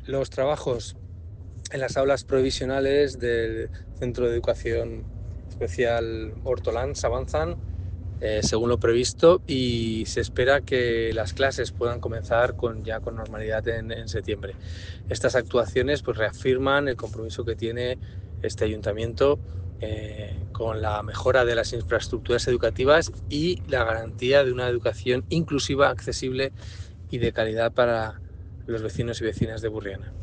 Los trabajos en las aulas provisionales del Centro de Educación Especial Hortolans avanzan según lo previsto y se espera que las clases puedan comenzar ya con normalidad en septiembre. Estas actuaciones pues, reafirman el compromiso que tiene este ayuntamiento con la mejora de las infraestructuras educativas y la garantía de una educación inclusiva, accesible y de calidad para los vecinos y vecinas de Burriana.